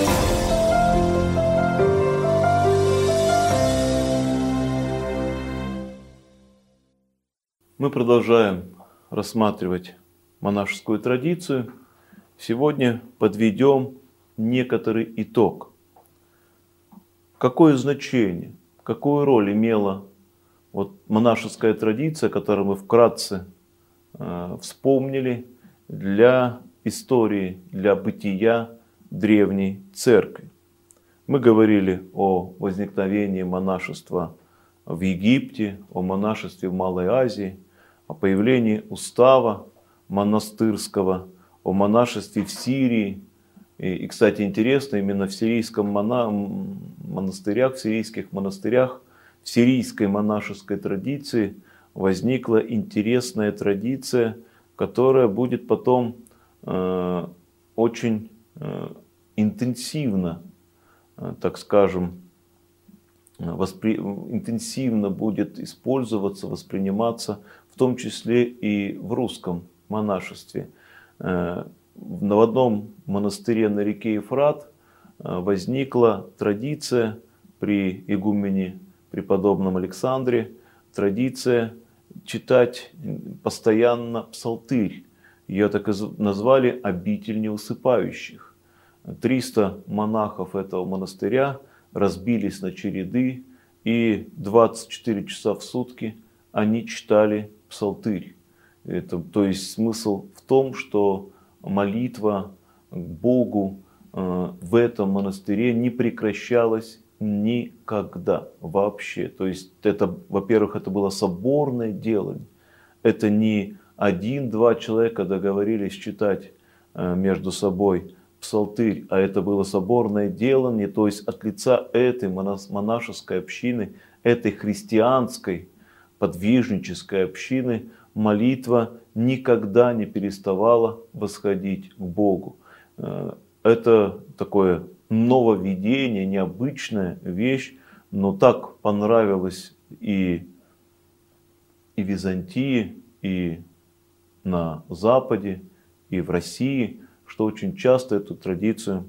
Мы продолжаем рассматривать монашескую традицию. Сегодня подведем некоторый итог. Какое значение, какую роль имела монашеская традиция, которую мы вкратце вспомнили, для истории, для бытия древней церкви. Мы говорили о возникновении монашества в Египте, о монашестве в Малой Азии, о появлении устава монастырского, о монашестве в Сирии. И, кстати, интересно, именно в сирийском монастырях, в сирийских монастырях, в сирийской монашеской традиции возникла интересная традиция, которая будет потом очень интенсивно, так скажем, интенсивно будет использоваться, восприниматься, в том числе и в русском монашестве. В одном монастыре на реке Ефрат возникла традиция при игумене преподобном Александре, традиция читать постоянно псалтырь. Ее так и назвали «Обитель неусыпающих». 300 монахов этого монастыря разбились на череды, и 24 часа в сутки они читали псалтырь. То есть смысл в том, что молитва к Богу в этом монастыре не прекращалась никогда вообще. То есть это, во-первых, это было соборное делание. Это не один-два человека договорились читать между собой псалтырь, а это было соборное делание, то есть от лица этой монашеской общины, этой христианской подвижнической общины молитва никогда не переставала восходить к Богу. Это такое нововведение, необычная вещь, но так понравилось и в Византии, и на Западе, и в России, что очень часто эту традицию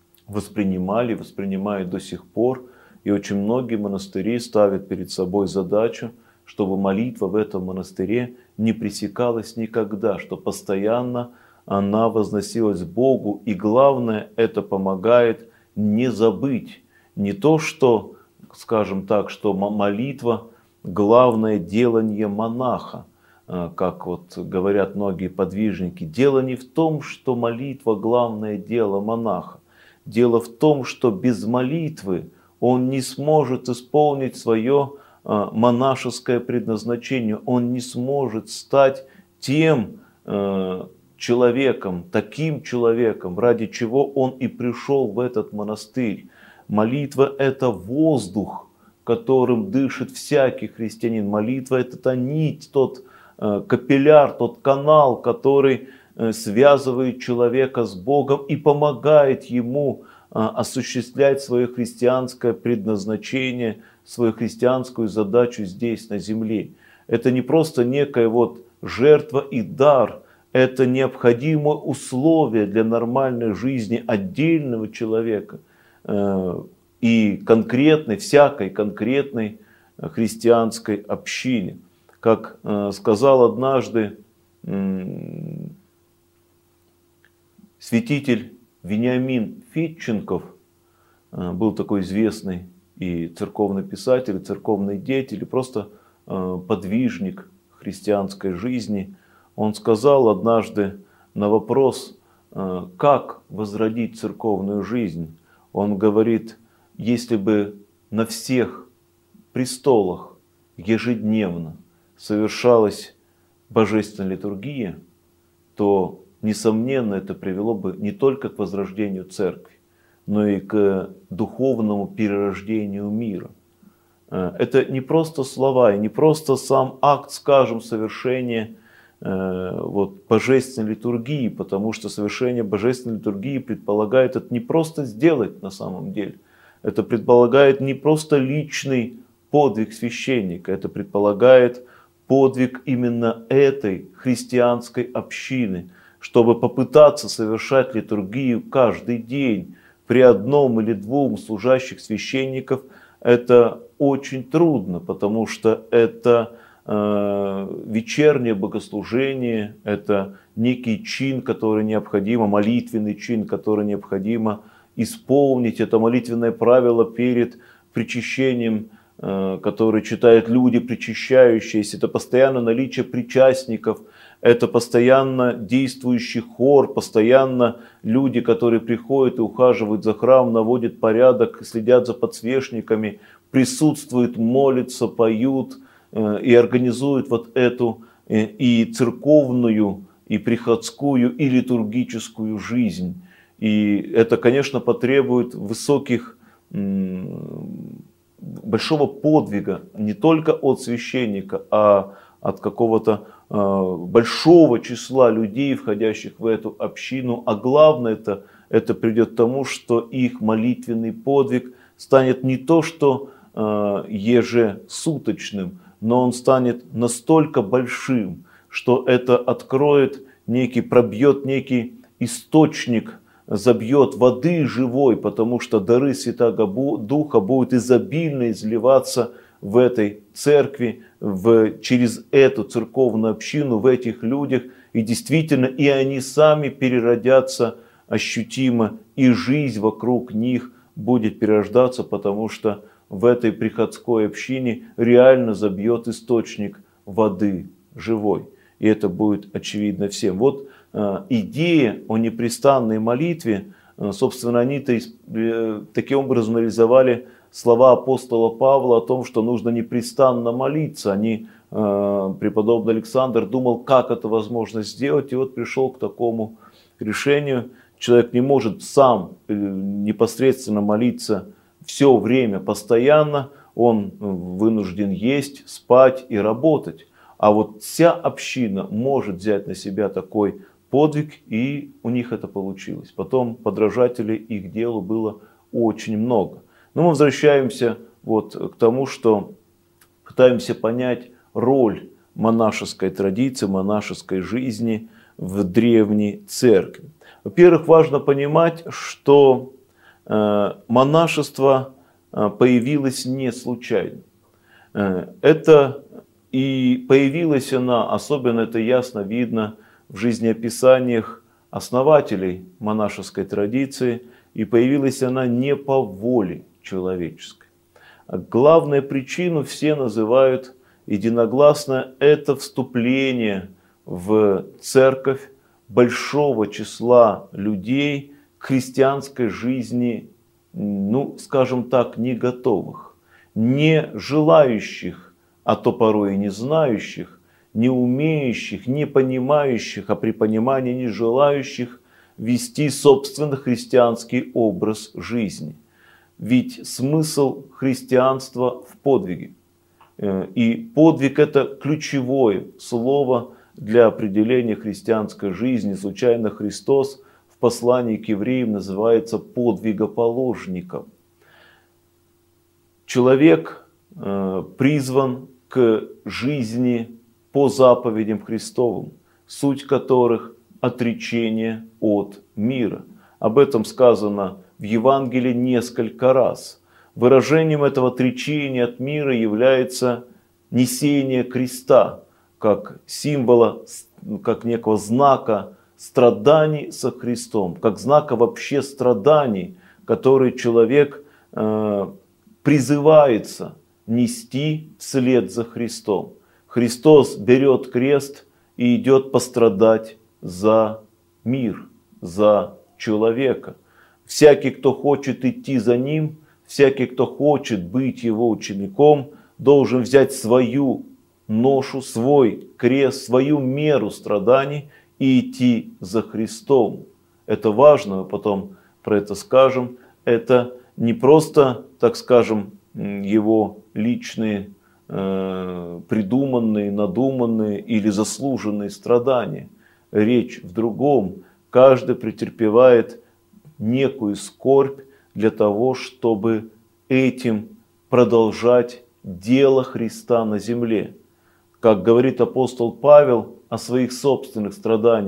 воспринимают до сих пор. И очень многие монастыри ставят перед собой задачу, чтобы молитва в этом монастыре не пресекалась никогда, что постоянно она возносилась к Богу. И главное, это помогает не забыть. Не то, что, скажем так, что молитва – главное делание монаха, как говорят многие подвижники. Дело не в том, что молитва – главное дело монаха. Дело в том, что без молитвы он не сможет исполнить свое монашеское предназначение. Он не сможет стать тем человеком, таким человеком, ради чего он и пришел в этот монастырь. Молитва – это воздух, которым дышит всякий христианин. Молитва – это та нить, тот капилляр, тот канал, который связывает человека с Богом и помогает ему осуществлять свое христианское предназначение, свою христианскую задачу здесь, на земле. Это не просто некая жертва и дар, это необходимое условие для нормальной жизни отдельного человека и всякой конкретной христианской общине. Как сказал однажды святитель Вениамин Федченков, был такой известный и церковный писатель, и церковный деятель, и просто подвижник христианской жизни. Он сказал однажды на вопрос, как возродить церковную жизнь. Он говорит, если бы на всех престолах ежедневно совершалась божественная литургия, то, несомненно, это привело бы не только к возрождению церкви, но и к духовному перерождению мира. Это не просто слова, и не просто сам акт, скажем, совершения божественной литургии, потому что совершение божественной литургии предполагает это не просто сделать на самом деле, это предполагает не просто личный подвиг священника, это предполагает подвиг именно этой христианской общины, чтобы попытаться совершать литургию каждый день, при одном или двух служащих священников это очень трудно, потому что это вечернее богослужение, это некий чин, который необходимо, молитвенный чин, который необходимо исполнить. Это молитвенное правило перед причащением, которое читают люди, причащающиеся. Это постоянно наличие причастников, это постоянно действующий хор, постоянно люди, которые приходят и ухаживают за храм, наводят порядок, следят за подсвечниками, присутствуют, молятся, поют и организуют вот эту и церковную, и приходскую, и литургическую жизнь. И это, конечно, потребует большого подвига не только от священника, а от какого-то большого числа людей, входящих в эту общину. А главное это придет к тому, что их молитвенный подвиг станет не то что ежесуточным, но он станет настолько большим, что это откроет пробьет некий источник, забьет воды живой, потому что дары Святаго Духа будут изобильно изливаться в этой церкви, через эту церковную общину, в этих людях. И действительно, и они сами переродятся ощутимо, и жизнь вокруг них будет перерождаться, потому что в этой приходской общине реально забьет источник воды живой. И это будет очевидно всем. Вот идея о непрестанной молитве, собственно, они таким образом реализовали слова апостола Павла о том, что нужно непрестанно молиться. Преподобный Александр думал, как это возможно сделать, и вот пришел к такому решению. Человек не может сам непосредственно молиться все время, постоянно, он вынужден есть, спать и работать. А вот вся община может взять на себя такой подвиг, и у них это получилось. Потом подражателей их делу было очень много. Но мы возвращаемся к тому, что пытаемся понять роль монашеской традиции, монашеской жизни в древней церкви. Во-первых, важно понимать, что монашество появилось не случайно. И появилась она, особенно это ясно видно в жизнеописаниях основателей монашеской традиции, и появилась она не по воле человеческой. Главную причину все называют единогласно – это вступление в церковь большого числа людей к христианской жизни, скажем так, не готовых, не желающих, а то порой и не знающих, не умеющих, не понимающих, а при понимании не желающих вести собственный христианский образ жизни. Ведь смысл христианства в подвиге. И подвиг – это ключевое слово для определения христианской жизни. Случайно Христос в послании к евреям называется подвигоположником. Человек призван к жизни по заповедям Христовым, суть которых – отречение от мира. Об этом сказано в Евангелии несколько раз. Выражением этого отречения от мира является несение креста, как символа, как некого знака страданий со Христом, как знака вообще страданий, который человек призывается нести вслед за Христом. Христос берет крест и идет пострадать за мир, за человека. Всякий, кто хочет идти за ним, всякий, кто хочет быть его учеником, должен взять свою ношу, свой крест, свою меру страданий и идти за Христом. Это важно, мы потом про это скажем. Это не просто, так скажем, его личные, придуманные, надуманные или заслуженные страдания. Речь в другом. Каждый претерпевает некую скорбь для того, чтобы этим продолжать дело Христа на земле. Как говорит апостол Павел о своих собственных страданиях,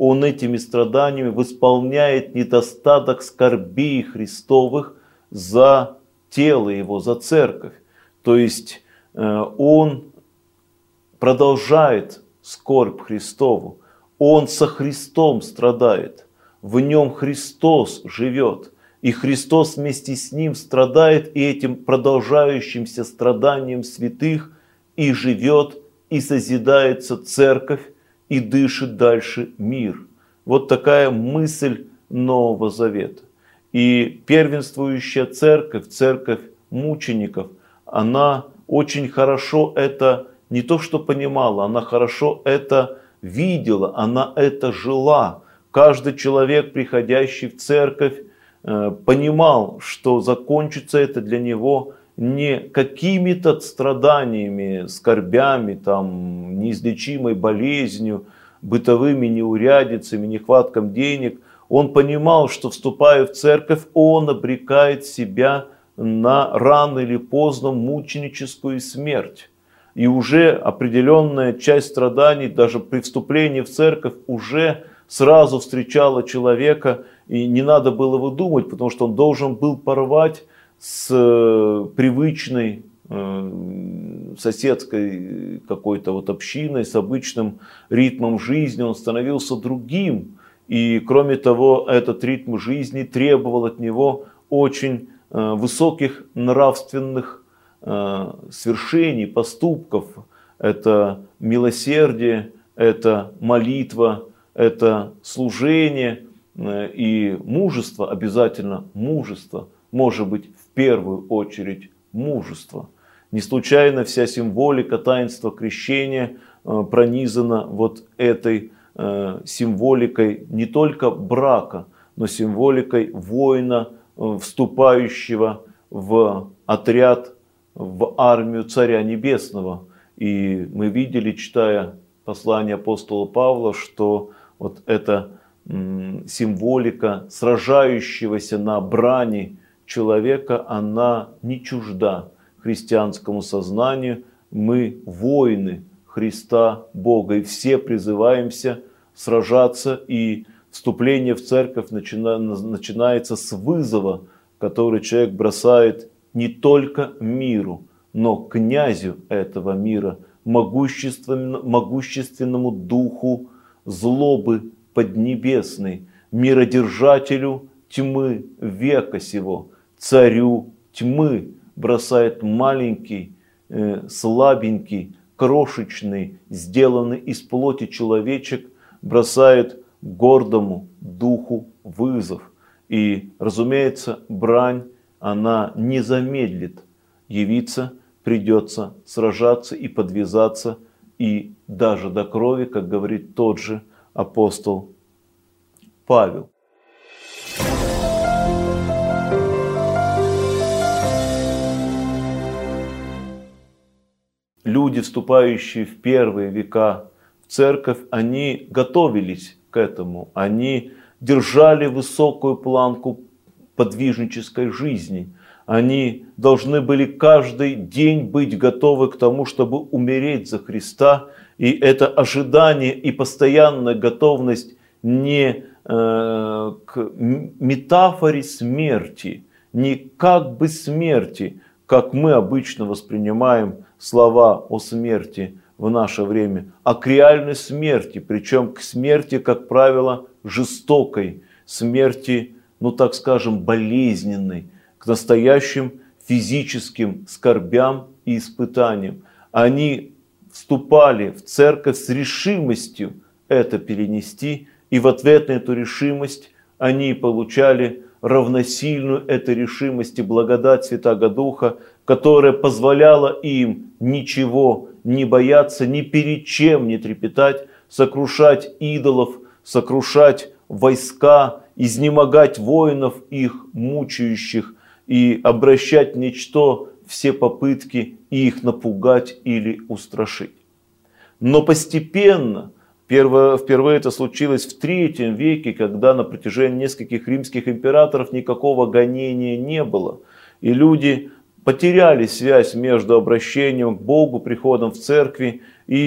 Он этими страданиями восполняет недостаток скорбей Христовых за тело Его, за церковь. То есть Он продолжает скорбь Христову. Он со Христом страдает. В Нем Христос живет. И Христос вместе с Ним страдает, и этим продолжающимся страданием святых и живет, и созидается церковь, и дышит дальше мир. Вот такая мысль Нового Завета. И первенствующая церковь, церковь мучеников, она очень хорошо это не то что понимала, она хорошо это видела, она это жила. Каждый человек, приходящий в церковь, понимал, что закончится это для него не какими-то страданиями, скорбями, там, неизлечимой болезнью, бытовыми неурядицами, нехватком денег. Он понимал, что, вступая в церковь, он обрекает себя на рано или поздно мученическую смерть. И уже определенная часть страданий, даже при вступлении в церковь, уже сразу встречала человека, и не надо было выдумывать, потому что он должен был порвать с привычной соседской какой-то вот общиной, с обычным ритмом жизни. Он становился другим. И кроме того, этот ритм жизни требовал от него очень высоких нравственных свершений, поступков. Это милосердие, это молитва, это служение и мужество, обязательно мужество, может быть в первую очередь мужество. Не случайно вся символика таинства крещения пронизана вот этой символикой не только брака, но символикой воина, вступающего в отряд, в армию Царя Небесного. И мы видели, читая послание апостола Павла, что вот эта символика сражающегося на брани человека, она не чужда христианскому сознанию. Мы воины Христа Бога, и все призываемся сражаться, и вступление в церковь начинается с вызова, который человек бросает не только миру, но князю этого мира, могущественному духу злобы поднебесной, миродержателю тьмы века сего, царю тьмы, бросает маленький, слабенький, крошечный, сделанный из плоти человечек, бросает гордому духу вызов. И, разумеется, брань, она не замедлит явиться, придется сражаться и подвязаться, и даже до крови, как говорит тот же апостол Павел. Люди, вступающие в первые века в церковь, они готовились к этому, они держали высокую планку подвижнической жизни. Они должны были каждый день быть готовы к тому, чтобы умереть за Христа. И это ожидание и постоянная готовность не к метафоре смерти, не как бы смерти, как мы обычно воспринимаем слова о смерти в наше время, а к реальной смерти, причем к смерти, как правило, жестокой, смерти, ну так скажем, болезненной, к настоящим физическим скорбям и испытаниям. Они вступали в церковь с решимостью это перенести, и в ответ на эту решимость они получали равносильную этой решимости благодать Святаго Духа, которая позволяла им ничего не бояться, ни перед чем не трепетать, сокрушать идолов, сокрушать войска, изнемогать воинов их мучающих и обращать в ничто все попытки их напугать или устрашить. Но постепенно, впервые это случилось в III веке, когда на протяжении нескольких римских императоров никакого гонения не было, и люди потеряли связь между обращением к Богу, приходом в церкви и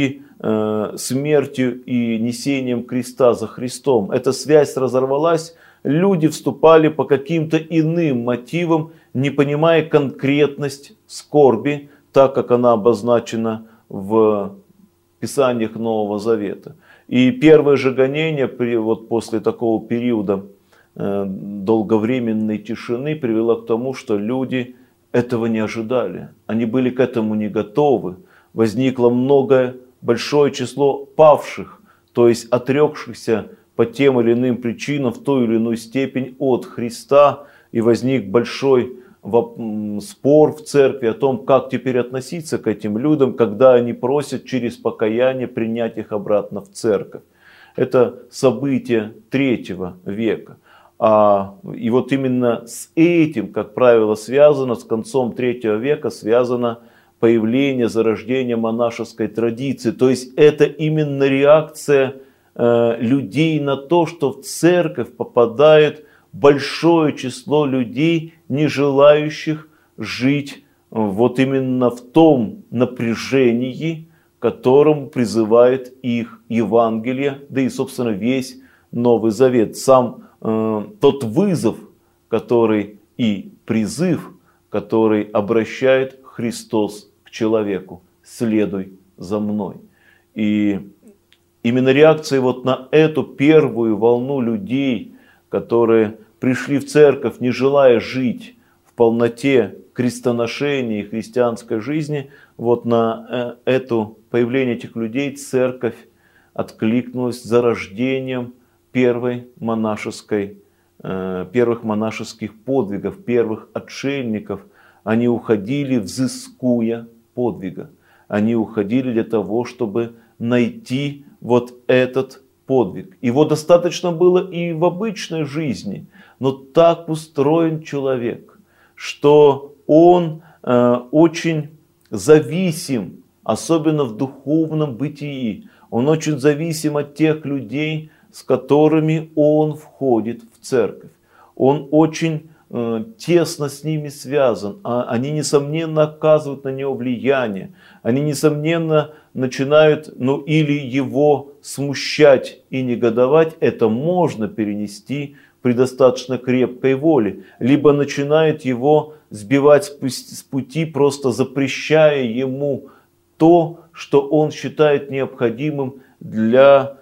смертью и несением креста за Христом. Эта связь разорвалась, люди вступали по каким-то иным мотивам, не понимая конкретность скорби, так как она обозначена в Писаниях Нового Завета. И первое же гонение вот после такого периода долговременной тишины привело к тому, что люди этого не ожидали. Они были к этому не готовы. Возникло большое число павших, то есть отрекшихся по тем или иным причинам в той или иной степени от Христа. И возник большой спор в церкви о том, как теперь относиться к этим людям, когда они просят через покаяние принять их обратно в церковь. Это событие 3 века. И вот именно с этим, как правило, связано, с концом 3 века связано появление, зарождение монашеской традиции. То есть это именно реакция людей на то, что в церковь попадает большое число людей, не желающих жить вот именно в том напряжении, которым призывает их Евангелие, да и, собственно, весь Новый Завет. Сам тот вызов, который и призыв, который обращает Христос к человеку: следуй за мной. И именно реакция вот на эту первую волну людей, которые пришли в церковь, не желая жить в полноте крестоношения и христианской жизни, вот на это появление этих людей церковь откликнулась зарождением первых монашеских подвигов, первых отшельников. Они уходили, взыскуя подвига. Они уходили для того, чтобы найти вот этот подвиг. Его достаточно было и в обычной жизни, но так устроен человек, что он очень зависим, особенно в духовном бытии. Он очень зависим от тех людей, с которыми он входит в церковь. Он очень тесно с ними связан. Они, несомненно, оказывают на него влияние. Они, несомненно, начинают, или его смущать и негодовать. Это можно перенести при достаточно крепкой воле. Либо начинают его сбивать с пути, просто запрещая ему то, что он считает необходимым для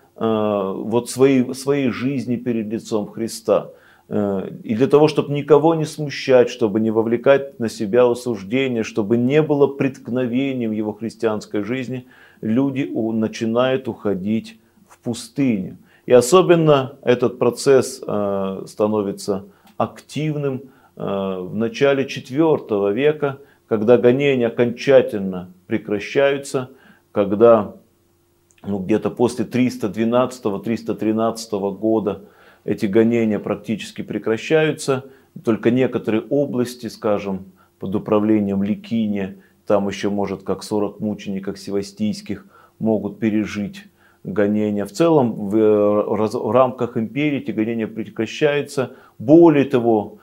своей жизни перед лицом Христа. И для того, чтобы никого не смущать, чтобы не вовлекать на себя осуждение, чтобы не было преткновением в его христианской жизни, люди начинают уходить в пустыню. И особенно этот процесс становится активным в начале IV века, когда гонения окончательно прекращаются, когда где-то после 312-313 года эти гонения практически прекращаются. Только некоторые области, скажем, под управлением Ликиния, там еще, может, как 40 мучеников севастийских могут пережить гонения. В целом, в рамках империи эти гонения прекращаются. Более того,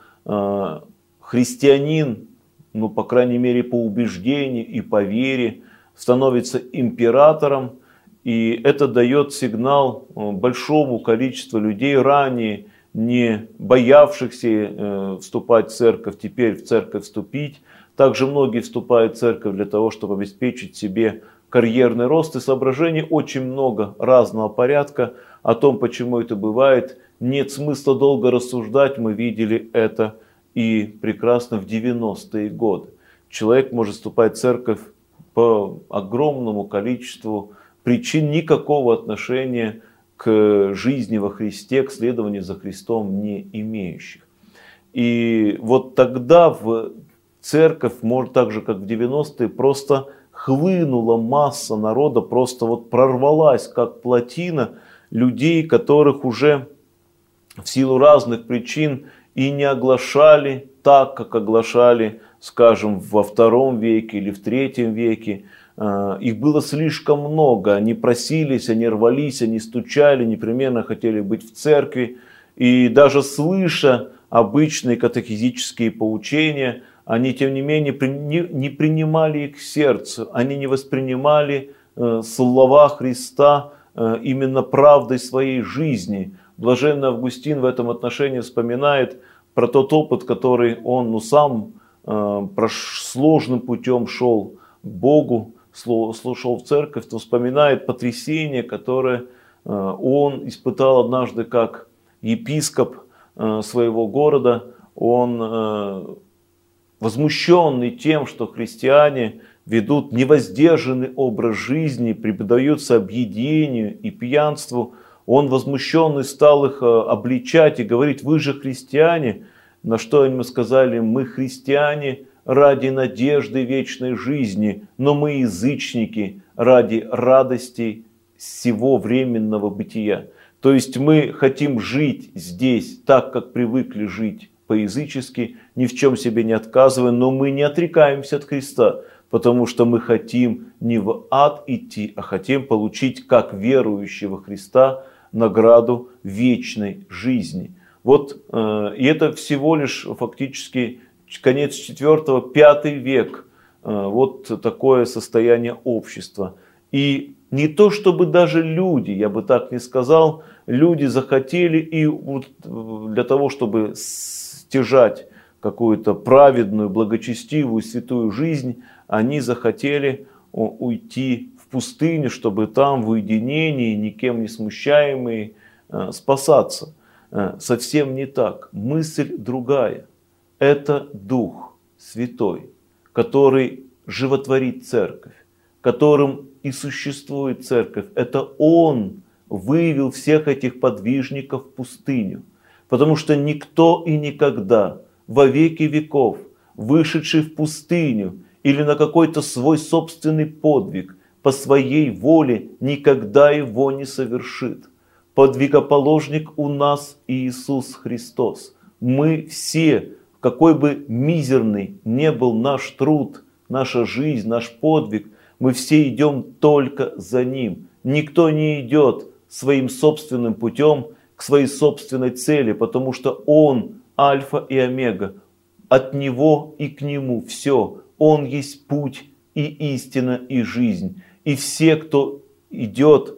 христианин, по крайней мере, по убеждению и по вере, становится императором. И это дает сигнал большому количеству людей, ранее не боявшихся вступать в церковь, теперь в церковь вступить. Также многие вступают в церковь для того, чтобы обеспечить себе карьерный рост. И соображений очень много разного порядка о том, почему это бывает. Нет смысла долго рассуждать, мы видели это и прекрасно в 90-е годы. Человек может вступать в церковь по огромному количеству причин, никакого отношения к жизни во Христе, к следованию за Христом не имеющих. И вот тогда в церковь, может так же как в 90-е, просто хлынула масса народа, просто прорвалась как плотина людей, которых уже в силу разных причин и не оглашали так, как оглашали, скажем, во II веке или в III веке. Их было слишком много, они просились, они рвались, они стучали, непременно хотели быть в церкви. И даже слыша обычные катехизические поучения, они тем не менее не принимали их к сердцу, они не воспринимали слова Христа именно правдой своей жизни. Блаженный Августин в этом отношении вспоминает про тот опыт, который он сам сложным путем шел к Богу, шел в церковь, то вспоминает потрясение, которое он испытал однажды как епископ своего города. Он, возмущенный тем, что христиане ведут невоздержанный образ жизни, предаются объедению и пьянству, он возмущенный стал их обличать и говорить: вы же христиане. На что они ему сказали: мы христиане ради надежды вечной жизни, но мы язычники ради радости всего временного бытия. То есть мы хотим жить здесь так, как привыкли жить по-язычески, ни в чем себе не отказывая, но мы не отрекаемся от Христа, потому что мы хотим не в ад идти, а хотим получить, как верующие во Христа, награду вечной жизни. Вот, и это всего лишь фактически конец 4-5 век, вот такое состояние общества. И не то чтобы даже люди, я бы так не сказал, люди захотели и вот для того, чтобы стяжать какую-то праведную, благочестивую, святую жизнь, они захотели уйти в пустыню, чтобы там в уединении, никем не смущаемые, спасаться. Совсем не так. Мысль другая. Это Дух Святой, который животворит церковь, которым и существует церковь. Это Он вывел всех этих подвижников в пустыню. Потому что никто и никогда во веки веков, вышедший в пустыню или на какой-то свой собственный подвиг, по своей воле никогда его не совершит. Подвигоположник у нас Иисус Христос. Мы все, какой бы мизерный не был наш труд, наша жизнь, наш подвиг, мы все идем только за Ним. Никто не идет своим собственным путем к своей собственной цели, потому что Он Альфа и Омега. От Него и к Нему все. Он есть путь и истина и жизнь. И все, кто идет,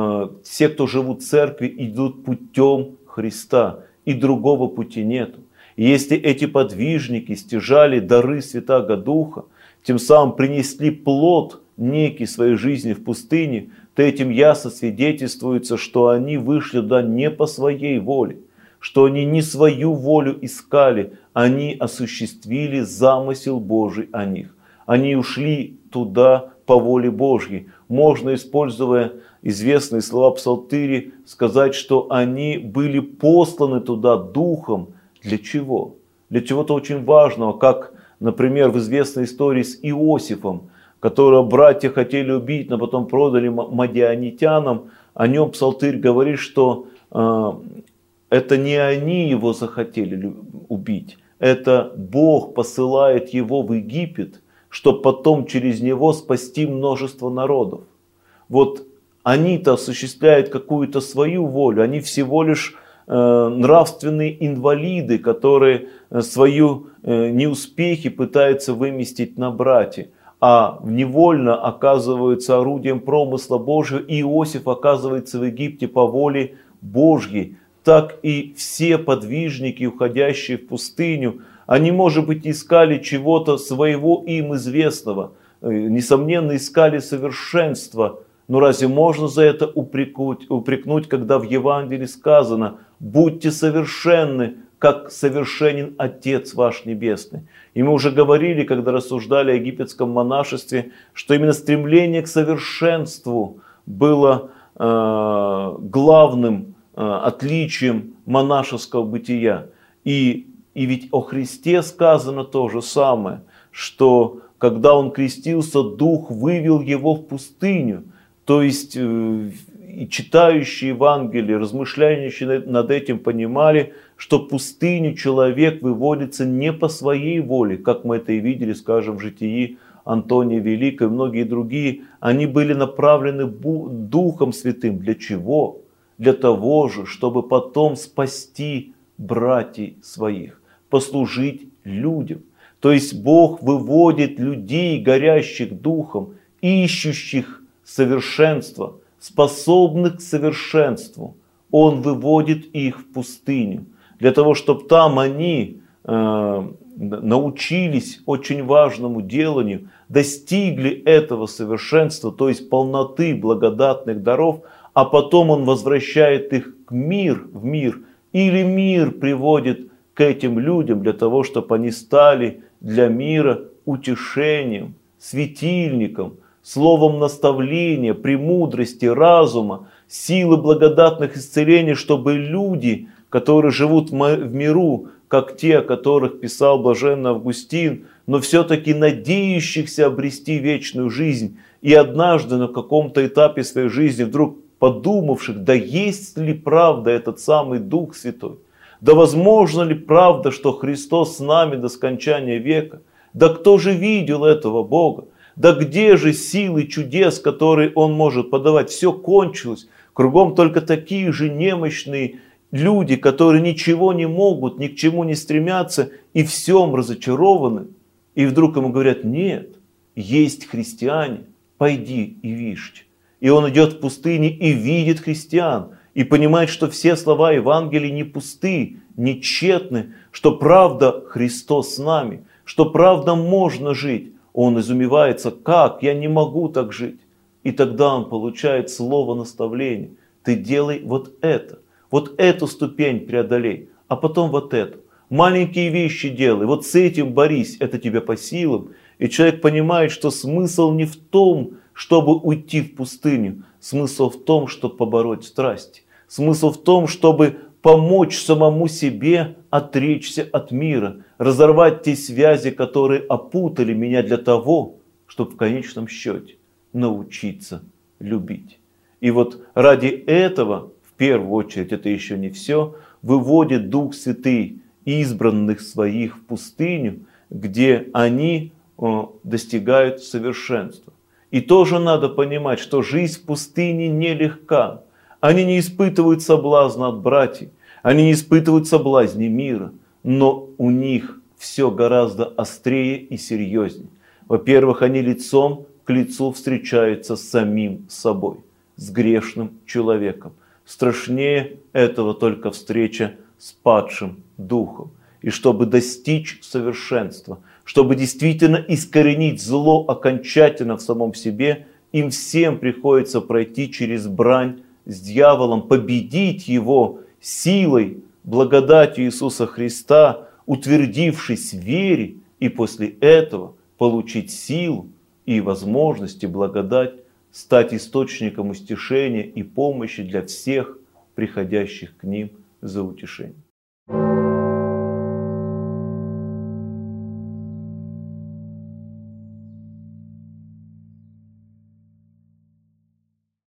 все, кто живут в церкви, идут путем Христа. И другого пути нету. И если эти подвижники стяжали дары Святаго Духа, тем самым принесли плод некий своей жизни в пустыне, то этим ясно свидетельствуется, что они вышли туда не по своей воле, что они не свою волю искали, они осуществили замысел Божий о них. Они ушли туда по воле Божьей. Можно, используя известные слова Псалтыри, сказать, что они были посланы туда Духом. Для чего? Для чего-то очень важного, как, например, в известной истории с Иосифом, которого братья хотели убить, но потом продали мадианитянам. О нем Псалтырь говорит, что это не они его захотели убить, это Бог посылает его в Египет, чтобы потом через него спасти множество народов. Вот они-то осуществляют какую-то свою волю, они всего лишь нравственные инвалиды, которые свою неуспехи пытаются выместить на брате, а невольно оказываются орудием промысла Божьего, и Иосиф оказывается в Египте по воле Божьей. Так и все подвижники, уходящие в пустыню, они, может быть, искали чего-то своего им известного, несомненно, искали совершенства. Но разве можно за это упрекнуть, когда в Евангелии сказано: «Будьте совершенны, как совершенен Отец ваш Небесный». И мы уже говорили, когда рассуждали о египетском монашестве, что именно стремление к совершенству было главным отличием монашеского бытия. И ведь о Христе сказано то же самое, что когда Он крестился, Дух вывел Его в пустыню. То есть и читающие Евангелие, размышляющие над этим понимали, что в пустыню человек выводится не по своей воле, как мы это и видели, скажем, в житии Антония Великого и многие другие. Они были направлены Духом Святым. Для чего? Для того же, чтобы потом спасти братьев своих, послужить людям. То есть Бог выводит людей, горящих духом, ищущих совершенства, способных к совершенству, Он выводит их в пустыню, для того, чтобы там они научились очень важному деланию, достигли этого совершенства, то есть полноты благодатных даров, а потом Он возвращает их в мир, или мир приводит к этим людям для того, чтобы они стали для мира утешением, светильником, словом наставления, премудрости, разума, силы благодатных исцелений, чтобы люди, которые живут в миру, как те, о которых писал блаженный Августин, но все-таки надеющихся обрести вечную жизнь, и однажды на каком-то этапе своей жизни вдруг подумавших, да есть ли правда этот самый Дух Святой, да возможно ли правда, что Христос с нами до скончания века, да кто же видел этого Бога, да где же силы чудес, которые Он может подавать, все кончилось, кругом только такие же немощные люди, которые ничего не могут, ни к чему не стремятся и всем разочарованы. И вдруг ему говорят: нет, есть христиане, пойди и виждь. И он идет в пустыне и видит христиан, и понимает, что все слова Евангелия не пусты, не тщетны, что правда Христос с нами, что правда можно жить. Он изумевается: как? Я не могу так жить. И тогда он получает слово наставления: ты делай вот это. Вот эту ступень преодолей, а потом вот эту. Маленькие вещи делай, вот с этим борись, это тебе по силам. И человек понимает, что смысл не в том, чтобы уйти в пустыню. Смысл в том, чтобы побороть страсти. Смысл в том, чтобы помочь самому себе отречься от мира. Разорвать те связи, которые опутали меня, для того, чтобы в конечном счете научиться любить. И вот ради этого, в первую очередь, это еще не все, выводит Дух Святый избранных своих в пустыню, где они достигают совершенства. И тоже надо понимать, что жизнь в пустыне нелегка. Они не испытывают соблазна от братьев, они не испытывают соблазни мира, но у них все гораздо острее и серьезнее. Во-первых, они лицом к лицу встречаются с самим собой, с грешным человеком. Страшнее этого только встреча с падшим духом. И чтобы достичь совершенства, чтобы действительно искоренить зло окончательно в самом себе, им всем приходится пройти через брань с дьяволом, победить его силой, благодатью Иисуса Христа, утвердившись в вере, и после этого получить силу и возможности, благодать, стать источником утешения и помощи для всех приходящих к ним за утешением.